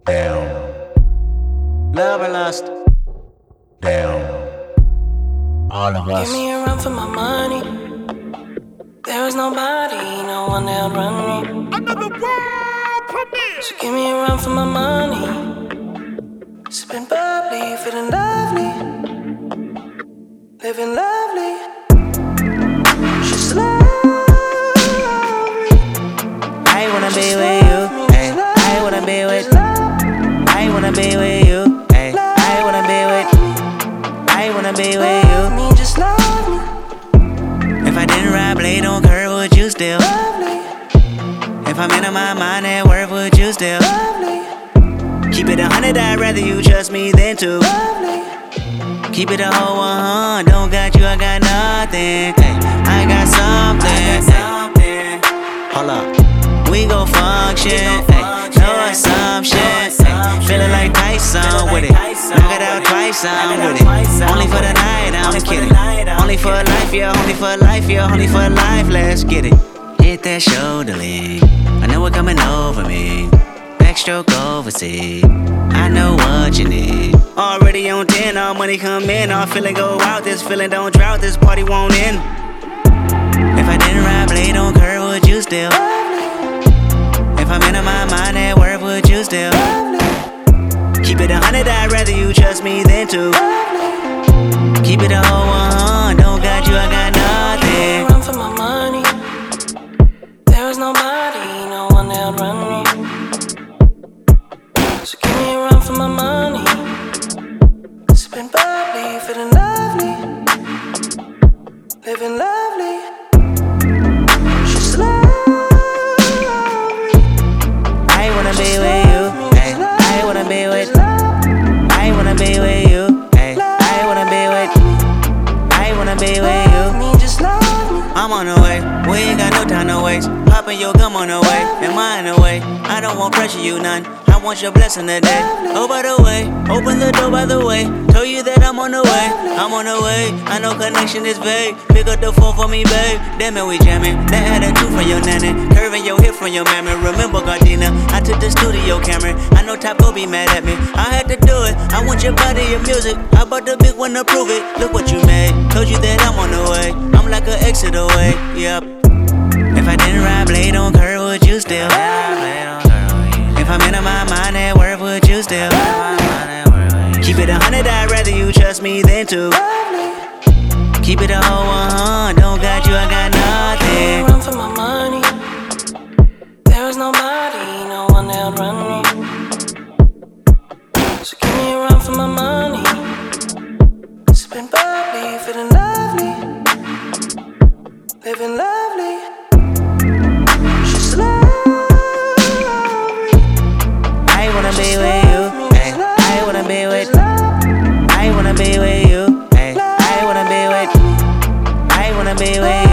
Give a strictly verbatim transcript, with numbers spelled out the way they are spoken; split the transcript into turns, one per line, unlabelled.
Down. Love or lust? Down. All of us.
Give me a run for my money. There is nobody, no one that'll run me.
Another world premiere.
So give me a run for my money. Sipping bubbly, feeling lovely, living lovely. She's lovely.
I wanna be with you. Ay, I wanna be with. I wanna be with you. Ay, I wanna be with. I wanna be with you.
Love me, just love me.
If I didn't ride blade on curve, would you still?
Lovely,
If I'm in my mind at work, would you still?
lovely,
Keep it a hundred, I'd rather you trust me than to.
lovely.
Keep it a whole one, don't got you, I got nothing. Ay, I got something. Ay, hold up, we gon' function. Ay, no assumption. Ay, feeling like Tyson with it. Knock it out twice, I'm with it. Only for the night, I'm kidding. Only for life, yeah, only for life, yeah, only for life. Let's get it. Hit that shoulder lean. I know it coming over me. Backstroke overseas. I know what you need. Already on ten, all money come in. All feeling go out. This feeling don't drought. This party won't end. If I didn't ride blade on curve, would you still? If I'm in my mind at work, would you still? Keep it a hundred, I'd rather you trust me than to. Keep it a whole one, don't got you, I got nothing.
Run for my money. There is nobody, no one that'll run me. So give me a run for my money. Sipping bubbly, feeling lovely, living lovely. She's lovely.
I wanna be with you. Ay, I wanna be with. I wanna be with you. Ay, I wanna be with. I wanna be with you.
Love me, just love me.
I'm on the way, we ain't got no time to waste. Poppin' your gum on the way, am I in the way? I don't want pressure, you none. I want your blessing today. Oh, by the way, open the door by the way. Told you that I'm on the way, I'm on the way. I know connection is vague. Pick up the phone for me, babe. Damn it, we jamming. That had a two from your nanny, curving your hip from your mammy. Remember, Gardena, I took the studio camera. I know Top gon' be mad at me. I had to do it. I want your body, your music. I bought the big one to prove it. Look what you made. Told you that I'm on the way. I'm like an exit away. Yep. If I didn't ride blade on curve, would you still? If I'm in my mind at work, would you still? Keep it a hundred, I'd rather you trust me than to. Keep it a whole one, don't got you, I got nothing.
Run for my money. There is nobody, no one that'll run me. So give me a run for my money. Sipping bubbly, feeling lovely, living lovely. She's lovely.
I wanna be with you. Ay, I wanna be with. I wanna be with you. Ay, I wanna be with. I wanna be with